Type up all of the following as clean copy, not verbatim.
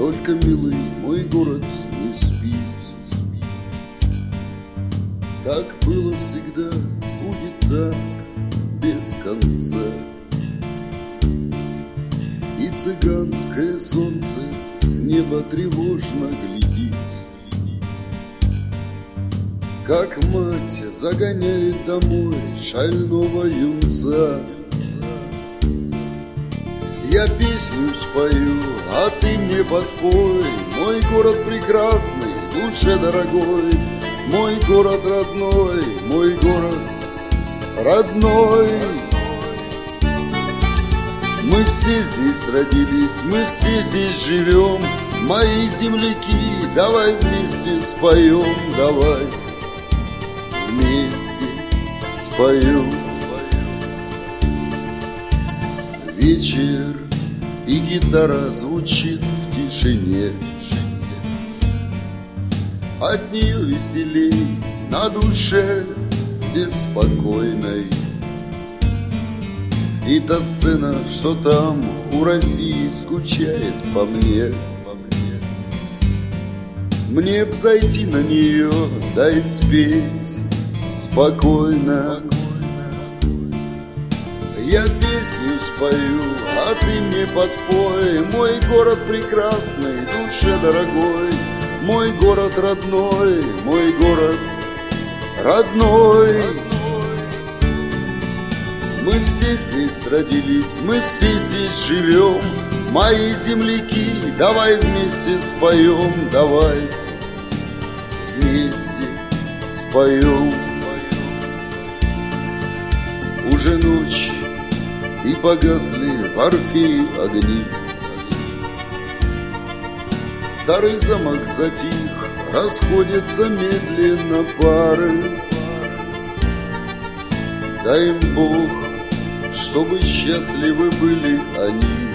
только, милый, мой город не спит. Так было всегда, будет так без конца. И цыганское солнце с неба тревожно глядит, как мать загоняет домой шального юнца. Я песню спою, а ты мне подпой, мой город прекрасный, душе дорогой, мой город родной, мой город родной. Мы все здесь родились, мы все здесь живем, мои земляки, давай вместе споем, давайте вместе споем. Вечер, и гитара звучит в тишине, от нее веселей на душе беспокойной. И та сцена, что там у России, скучает по мне. Мне б зайти на нее, да и спеть спокойно. Я песню спою, а ты мне подпой, мой город прекрасный, душе дорогой, мой город родной, мой город родной. Мы все здесь родились, мы все здесь живем, мои земляки, давай вместе споем, давайте вместе споем. Уже ночь, и погасли в Орфее огни. Старый замок затих, расходятся медленно пары. Дай им Бог, чтобы счастливы были они,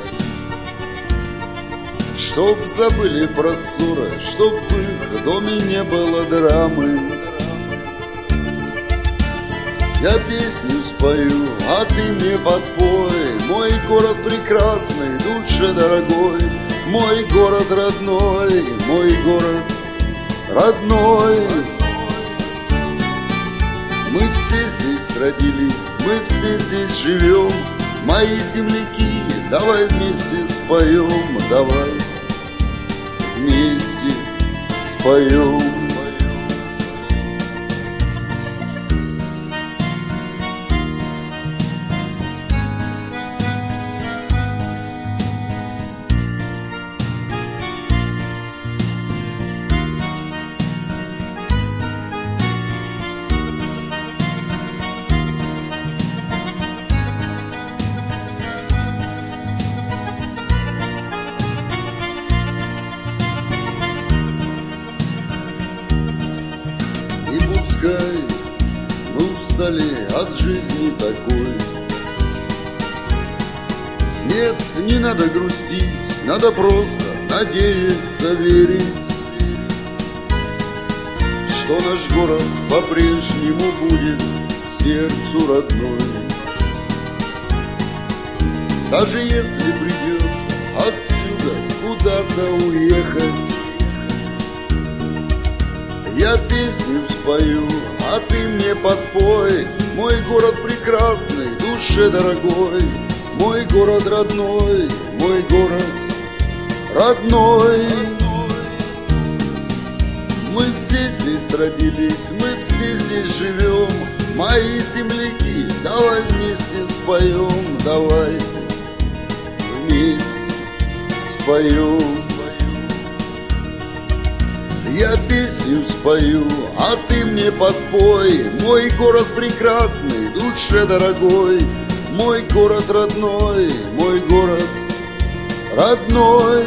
чтоб забыли про ссоры, чтоб в их доме не было драмы. Я песню спою, а ты мне подпой, мой город прекрасный, душе дорогой, мой город родной, мой город родной. Мы все здесь родились, мы все здесь живем, мои земляки, давай вместе споем, давайте вместе споем. Пускай мы устали от жизни такой. Нет, не надо грустить, надо просто надеяться, верить, что наш город по-прежнему будет сердцу родной. Даже если придется отсюда куда-то уехать, я песню спою, а ты мне подпой, мой город прекрасный, душе дорогой, мой город родной, мой город родной. Мы все здесь родились, мы все здесь живем, мои земляки, давай вместе споем, давайте вместе споем. Я песню спою, а ты мне подпой, мой город прекрасный, душе дорогой, мой город родной, мой город родной.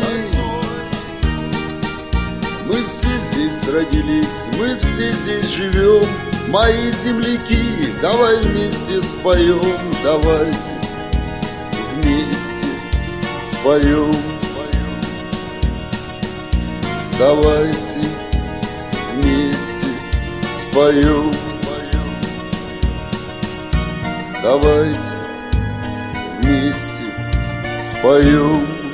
Мы все здесь родились, мы все здесь живем, мои земляки, давай вместе споем, давайте вместе споем. Давайте вместе споем. Давайте вместе споем.